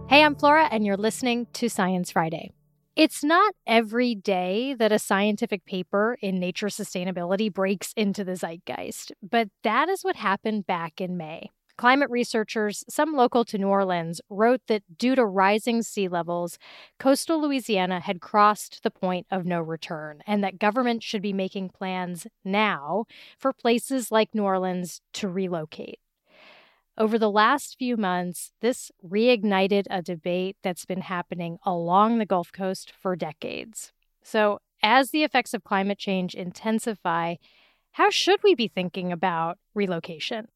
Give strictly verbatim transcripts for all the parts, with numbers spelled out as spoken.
Hey, I'm Flora, and you're listening to Science Friday. It's not every day that a scientific paper in Nature Sustainability breaks into the zeitgeist, but that is what happened back in May. Climate researchers, some local to New Orleans, wrote that due to rising sea levels, coastal Louisiana had crossed the point of no return, and that government should be making plans now for places like New Orleans to relocate. Over the last few months, this reignited a debate that's been happening along the Gulf Coast for decades. So, as the effects of climate change intensify, how should we be thinking about relocation?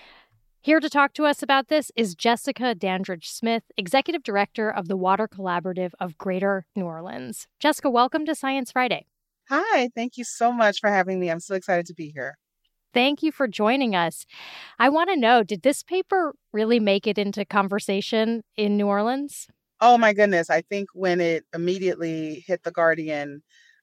Here to talk to us about this is Jessica Dandridge Smith, Executive Director of the Water Collaborative of Greater New Orleans. Jessica, welcome to Science Friday. Hi, thank you so much for having me. I'm so excited to be here. Thank you for joining us. I want to know, did this paper really make it into conversation in New Orleans? Oh my goodness. I think when it immediately hit The Guardian,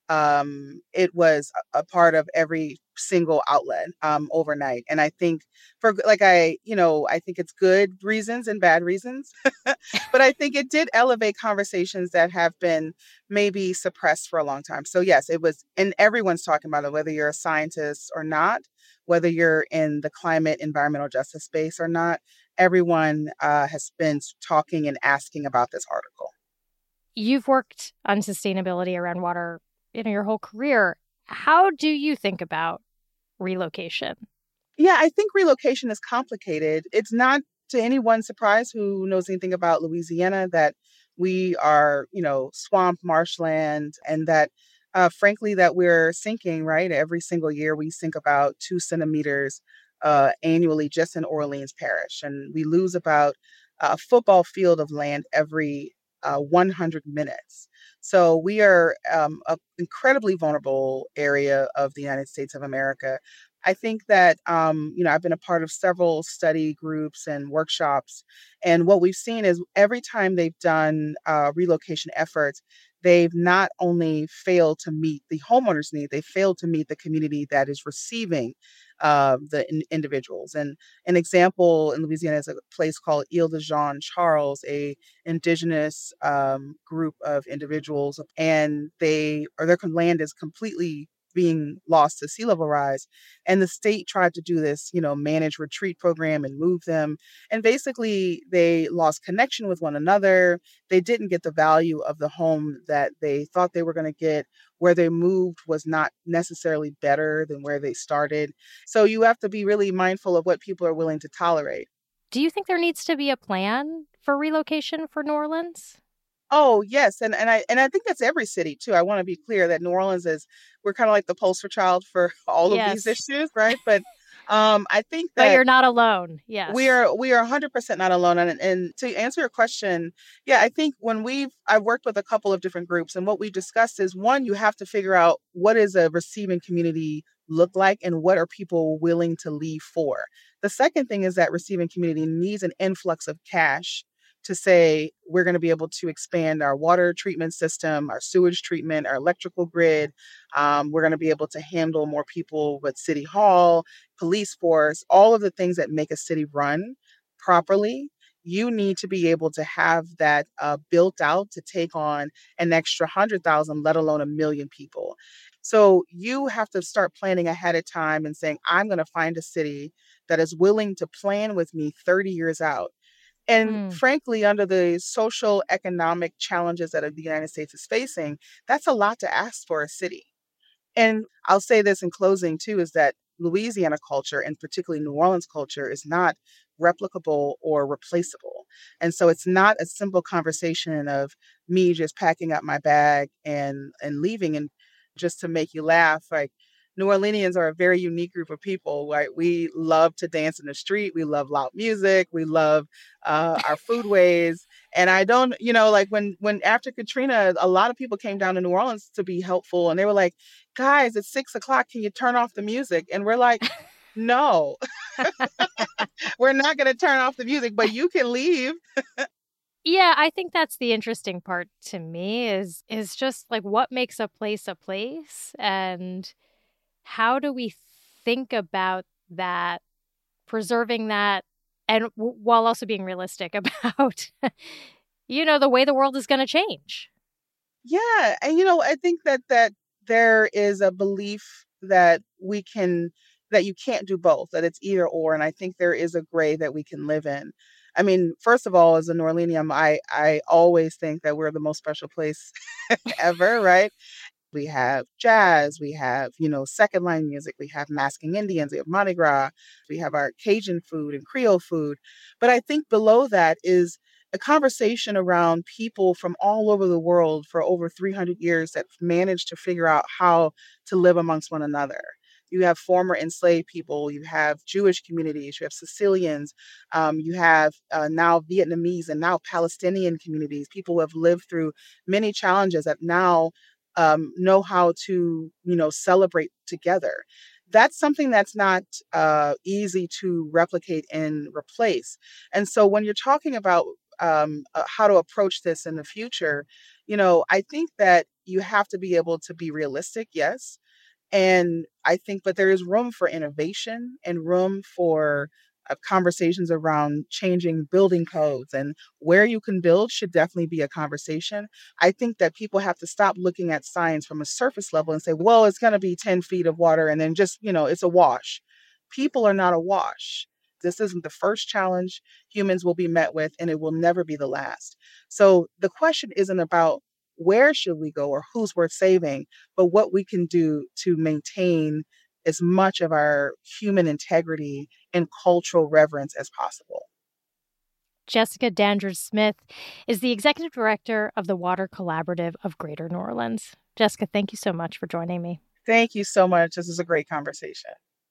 um, it was a a part of every single outlet um, overnight. And I think for g- like I, you know, I think it's good reasons and bad reasons, but I think it did elevate conversations that have been maybe suppressed for a long time. So yes, it was, and everyone's talking about it, whether you're a scientist or not, whether you're in the climate environmental justice space or not. Everyone uh, has been talking and asking about this article. You've worked on sustainability around water, you know, your whole career. How do you think about relocation? Yeah, I think relocation is complicated. It's not to anyone's surprise who knows anything about Louisiana that we are, you know, swamp marshland and that uh, frankly that we're sinking, right? Every single year we sink about two centimeters uh, annually just in Orleans Parish. And we lose about a football field of land every uh, one hundred minutes. So we are um, an incredibly vulnerable area of the United States of America. I think that, um, you know, I've been a part of several study groups and workshops. And what we've seen is every time they've done uh, relocation efforts, they've not only failed to meet the homeowners' need, they failed to meet the community that is receiving uh, the in- individuals. And an example in Louisiana is a place called Ile de Jean Charles, a indigenous um, group of individuals, and they or their land is completely being lost to sea level rise. And the state tried to do this, you know, managed retreat program and move them. And basically, they lost connection with one another. They didn't get the value of the home that they thought they were going to get. Where they moved was not necessarily better than where they started. So you have to be really mindful of what people are willing to tolerate. Do you think there needs to be a plan for relocation for New Orleans? Oh, yes, and and I and I think that's every city too. I want to be clear that New Orleans is we're kind of like the poster child for all of these Yes, issues, right? But um, I think but that you're not alone. we Yes. are we are one hundred percent not alone. And, and to answer your question, yeah, I think when we've I've worked with a couple of different groups, and what we discussed is one, you have to figure out what is a receiving community look like and what are people willing to leave for. The second thing is that receiving community needs an influx of cash to say we're going to be able to expand our water treatment system, our sewage treatment, our electrical grid. Um, we're going to be able to handle more people with city hall, police force, all of the things that make a city run properly. You need to be able to have that uh, built out to take on an extra one hundred thousand, let alone a million people. So you have to start planning ahead of time and saying, I'm going to find a city that is willing to plan with me thirty years out. And Mm. frankly, under the social economic challenges that the United States is facing, that's a lot to ask for a city. And I'll say this in closing too is that Louisiana culture, and particularly New Orleans culture, is not replicable or replaceable. And so it's not a simple conversation of me just packing up my bag and and leaving. And just to make you laugh, like New Orleanians are a very unique group of people, right? We love to dance in the street. We love loud music. We love uh, our foodways. And I don't, you know, like when when after Katrina, a lot of people came down to New Orleans to be helpful, and they were like, guys, it's six o'clock. Can you turn off the music? And we're like, no, we're not going to turn off the music, but you can leave. Yeah, I think that's the interesting part to me is is just like what makes a place a place and how do we think about that, preserving that, and w- while also being realistic about you know, the way the world is going to change. Yeah. And, you know, I think that that there is a belief that we can, that you can't do both, that it's either or. And I think there is a gray that we can live in. I mean, first of all, as a New Orleanian, I, I always think that we're the most special place ever, right? We have jazz, we have, you know, second line music, we have masking Indians, we have Mardi Gras, we have our Cajun food and Creole food. But I think below that is a conversation around people from all over the world for over three hundred years that managed to figure out how to live amongst one another. You have former enslaved people, you have Jewish communities, you have Sicilians, um, you have uh, now Vietnamese and now Palestinian communities, people who have lived through many challenges that now um, know how to, you know, celebrate together. That's something that's not uh, easy to replicate and replace. And so when you're talking about um, uh, how to approach this in the future, you know, I think that you have to be able to be realistic, yes. And I think, but there is room for innovation and room for uh, conversations around changing building codes, and where you can build should definitely be a conversation. I think that people have to stop looking at science from a surface level and say, well, it's going to be ten feet of water and then just, you know, it's a wash. People are not a wash. This isn't the first challenge humans will be met with, and it will never be the last. So the question isn't about where should we go or who's worth saving, but what we can do to maintain as much of our human integrity and cultural reverence as possible. Jessica Dandridge Smith is the executive director of the Water Collaborative of Greater New Orleans. Jessica, thank you so much for joining me. Thank you so much. This is a great conversation.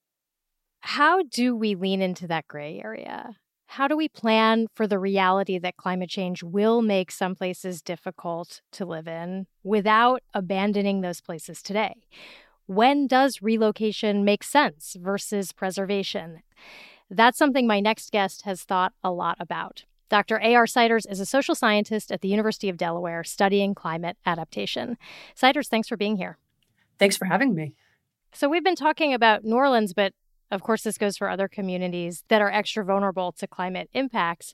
How do we lean into that gray area? How do we plan for the reality that climate change will make some places difficult to live in without abandoning those places today? When does relocation make sense versus preservation? That's something my next guest has thought a lot about. Doctor A R Siders is a social scientist at the University of Delaware studying climate adaptation. Siders, thanks for being here. Thanks for having me. So we've been talking about New Orleans, but of course, this goes for other communities that are extra vulnerable to climate impacts.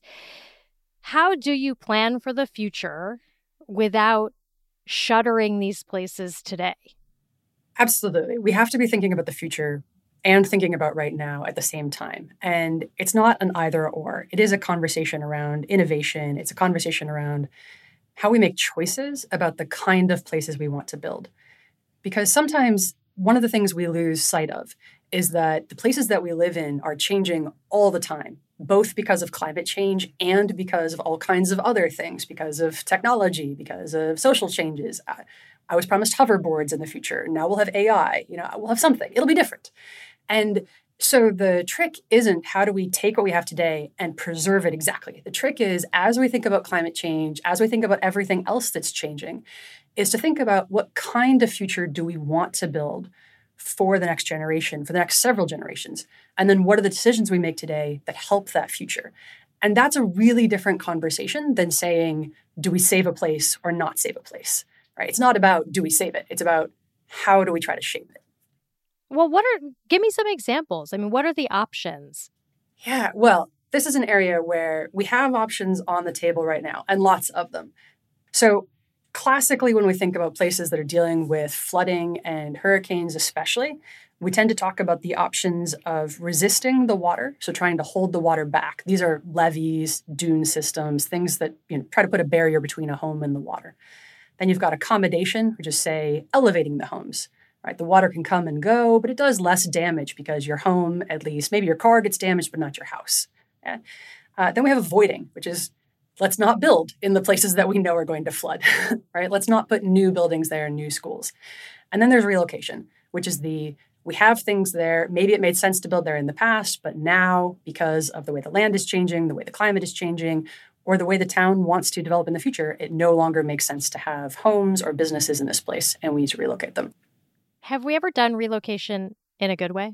How do you plan for the future without shuttering these places today? Absolutely. We have to be thinking about the future and thinking about right now at the same time. And it's not an either or. It is a conversation around innovation. It's a conversation around how we make choices about the kind of places we want to build. Because sometimes one of the things we lose sight of is that the places that we live in are changing all the time, both because of climate change and because of all kinds of other things, because of technology, because of social changes. I, I was promised hoverboards in the future. Now we'll have A I. You know, we'll have something. It'll be different. And so the trick isn't how do we take what we have today and preserve it exactly. The trick is, as we think about climate change, as we think about everything else that's changing, is to think about what kind of future do we want to build for the next generation, for the next several generations? And then what are the decisions we make today that help that future? And that's a really different conversation than saying, do we save a place or not save a place, right? It's not about, do we save it? It's about, how do we try to shape it? Well, what are, give me some examples. I mean, what are the options? Yeah, well, this is an area where we have options on the table right now, and lots of them. So classically, when we think about places that are dealing with flooding and hurricanes especially, we tend to talk about the options of resisting the water, so trying to hold the water back. These are levees, dune systems, things that, you know, try to put a barrier between a home and the water. Then you've got accommodation, which is, say, elevating the homes. Right? The water can come and go, but it does less damage because your home, at least, maybe your car gets damaged, but not your house. Yeah? Uh, then we have avoiding, which is, let's not build in the places that we know are going to flood, right? Let's not put new buildings there, new schools. And then there's relocation, which is the, we have things there. Maybe it made sense to build there in the past, but now, because of the way the land is changing, the way the climate is changing, or the way the town wants to develop in the future, it no longer makes sense to have homes or businesses in this place, and we need to relocate them. Have we ever done relocation in a good way?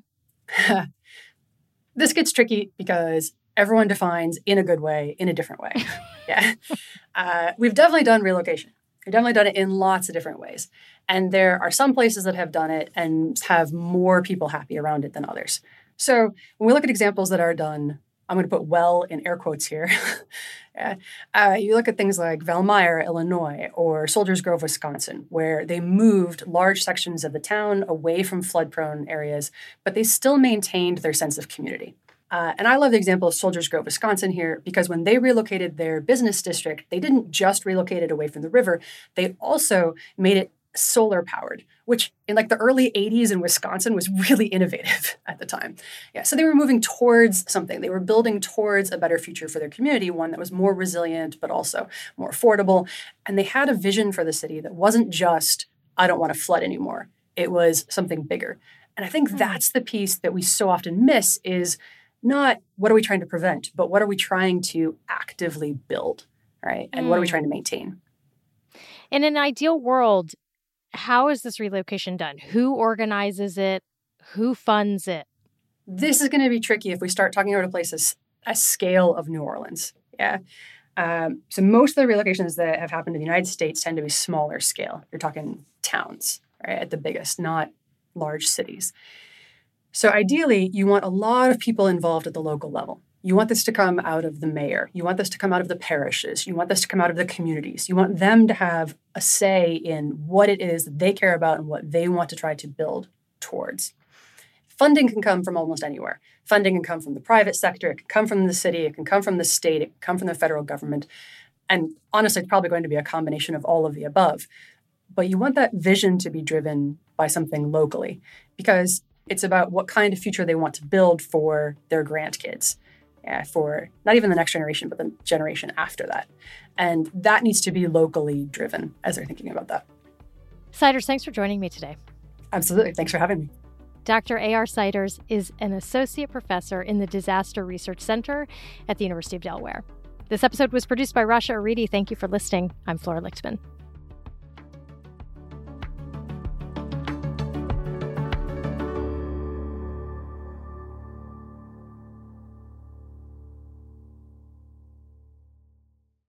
This gets tricky because everyone defines in a good way in a different way. Yeah. Uh, we've definitely done relocation. We've definitely done it in lots of different ways. And there are some places that have done it and have more people happy around it than others. So when we look at examples that are done I'm going to put well in air quotes here. uh, you look at things like Valmeyer, Illinois, or Soldiers Grove, Wisconsin, where they moved large sections of the town away from flood-prone areas, but they still maintained their sense of community. Uh, and I love the example of Soldiers Grove, Wisconsin here, because when they relocated their business district, they didn't just relocate it away from the river. They also made it solar powered, which in like the early eighties in Wisconsin was really innovative at the time. Yeah, so they were moving towards something. They were building towards a better future for their community, one that was more resilient, but also more affordable. And they had a vision for the city that wasn't just, I don't want to flood anymore. It was something bigger. And I think that's the piece that we so often miss is not what are we trying to prevent, but what are we trying to actively build, right? And mm. what are we trying to maintain? In an ideal world, how is this relocation done? Who organizes it? Who funds it? This is going to be tricky if we start talking about a place as a scale of New Orleans. Yeah. Um, so most of the relocations that have happened in the United States tend to be smaller scale. You're talking towns, right, at the biggest, not large cities. So ideally, you want a lot of people involved at the local level. You want this to come out of the mayor. You want this to come out of the parishes. You want this to come out of the communities. You want them to have a say in what it is that they care about and what they want to try to build towards. Funding can come from almost anywhere. Funding can come from the private sector. It can come from the city. It can come from the state. It can come from the federal government. And honestly, it's probably going to be a combination of all of the above. But you want that vision to be driven by something locally because it's about what kind of future they want to build for their grandkids. Yeah, for not even the next generation, but the generation after that. And that needs to be locally driven as they're thinking about that. Siders, thanks for joining me today. Absolutely. Thanks for having me. Doctor A R Siders is an associate professor in the Disaster Research Center at the University of Delaware. This episode was produced by Rasha Aridi. Thank you for listening. I'm Flora Lichtman.